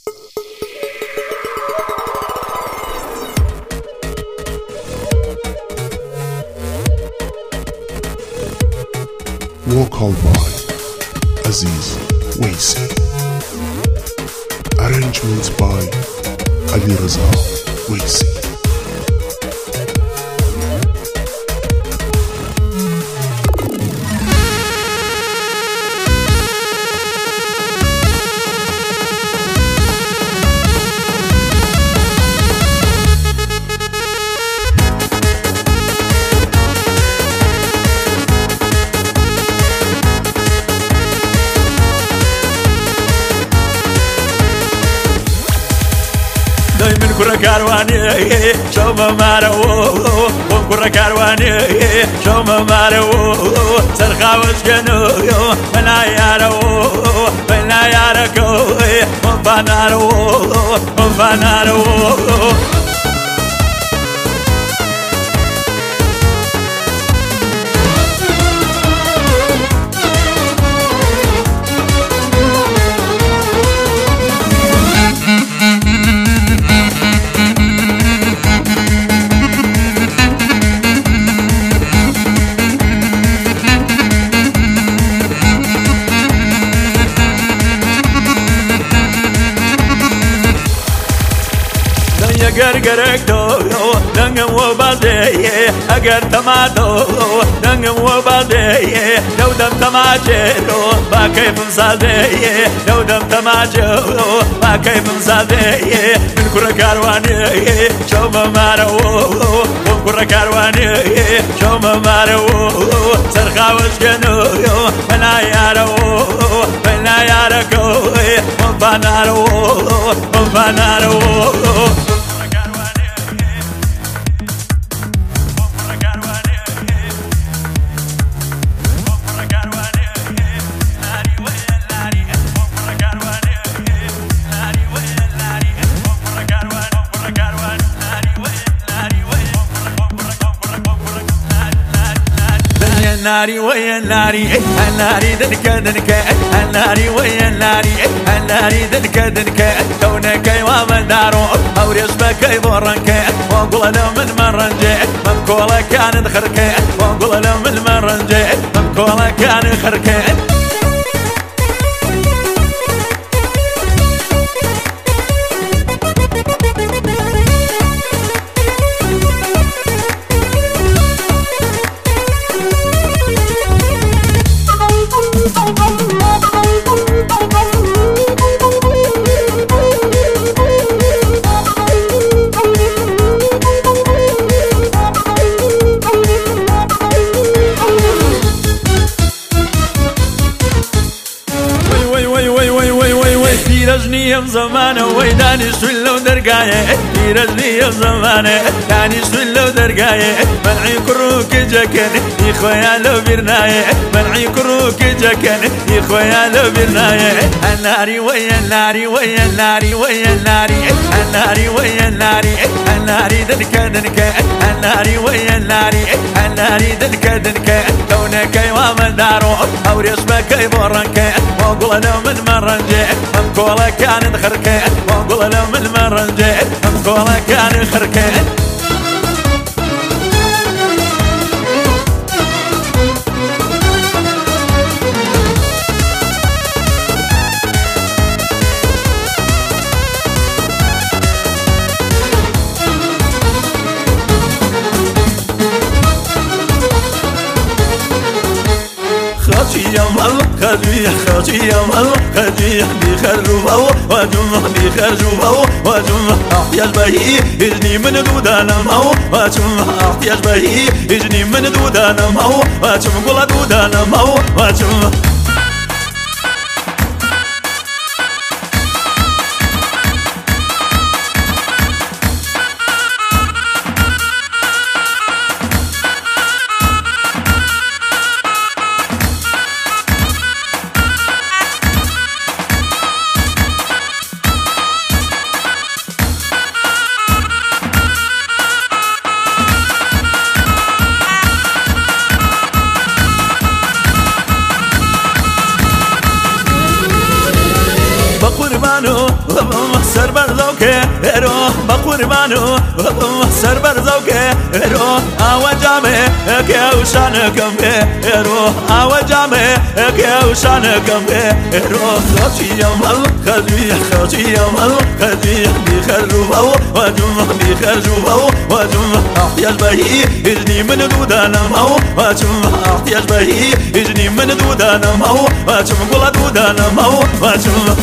Vocal by Aziz Waisi. Arrangements by Ali Raza Waisi. من كرة كارواني شو ما مارو كرة كارواني شو ما مارو سرخا وسجنو بلا يارو بلا ياركو مفانارو مفانارو اگر گرگتو دنگم و بازی اگر تماتو دنگم و بازی لو دم تماچو با کیفم سازی لو دم تماچو با کیفم سازی من کره کاروانی شو مارو کره کاروانی شو مارو سرخا وسکنو بلا یارو بلا یارکو مفانارو مفانارو الناري ويا الناري الناري دنكا دنكا الناري ويا الناري الناري دنكا دنكا كونك ومن دارو او رسمك بورنك وقول له من مرنجي من كولا كان خركي وقول له من مرنجي من كولا كان خركي رجني زمانه ويداني سلو درقايه رجني زمانه داني سلو درقايه منعي كروك جكن يا خويا لو برنايه منعي كروك جكن يا خويا لو برنايه الناري ويا الناري ويا الناري ويا الناري الناري ويا الناري الناري دنكا دنكا الناري ويا الناري الناري دنكا دنكا كونك ومن دارو او رسمك يبورنك وقول له من مرنجي من كولا كان خركي وقول له من مرنجي من كولا كان خركي خاطي مال خاطي خاطي مال خاطي بيخرجوا وجمع بيخرجوا وجمع احتياج بهي يجني من دودانا ماو وجمع احتياج بهي يجني من دودانا ماو وجمع قول دودانا ماو وجمع سربر زوكي روح بقربانو سربر زوكي روح أوجامي كيوشانكم روح أوجامي كيوشانكم روح خشي يوم خشي يوم خشي بيخرجوا وجم بيخرجوا وجم احتياج بهي اجني من دودانا مو وجم احتياج بهي اجني من دودانا مو وجم قول دودانا مو وجم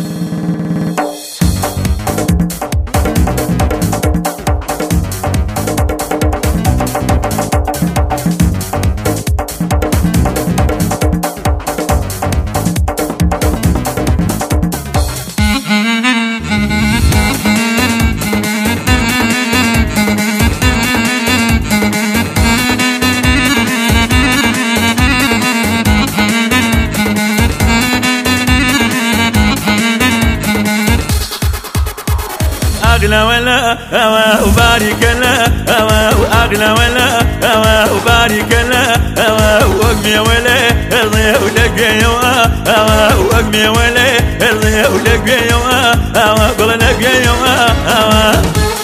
أغلى ولا هواه وبارك لا هواه أغلى ولا هواه وبارك لا هواه وقمي ولا ارضي ولقي هواه وقمي ولا ارضي ولقي هواه قول لقي هواه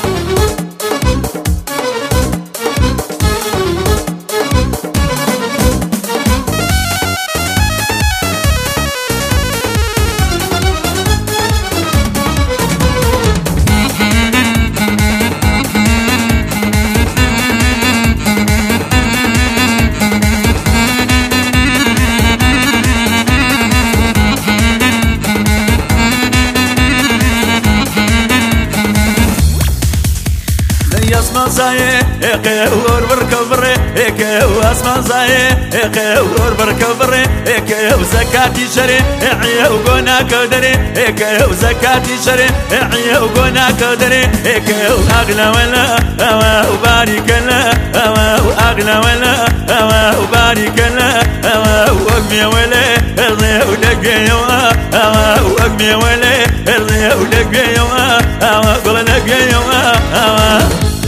اسمع زاي اقور بركبر اكو اسمع زاي اقور بركبر اكو زكاتي شري اعيو قنا قدري اكو زكاتي شري اعيو قنا قدري اكو اغلى ولا هواه وبارك لا هواه اغلى ولا هواه وبارك لا هواه وقمي ولا ارضي ولقي هواه وقمي ولا ارضي ولقي هواه قول لقي هواه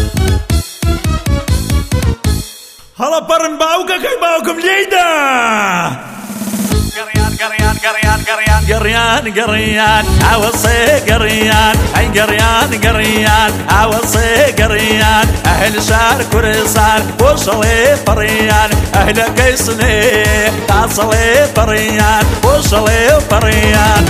هلا برن باوكا كي باوكم ليدا قريان عوصي قريان اي قريان عوصي قريان اهل شار كرسان وصلي فريان اهل كيسني تعصلي فريان وصلي فريان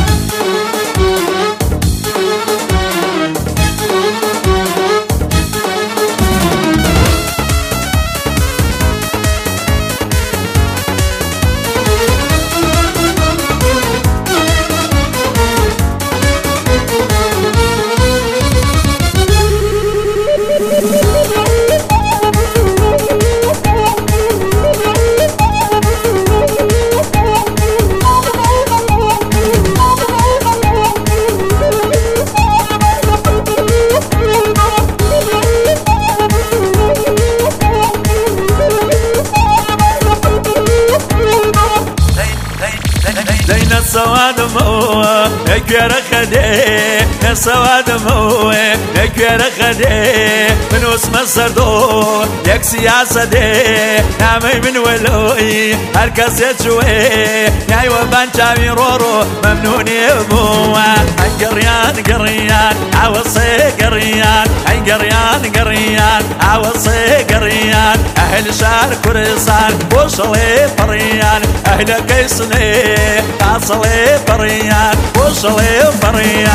السواد مو نكر خدي السواد مو نكر خدي من اسم السردور يك سياسة دي نعمي من ولوي هركز يتشوي ياي وبان شامي رورو ممنوني ابوه قريان عوصي قريان قريان عوصي قريان اهل شار كرسان وصلي فريان اهل كيسني تعصلي فريان وصلي فريان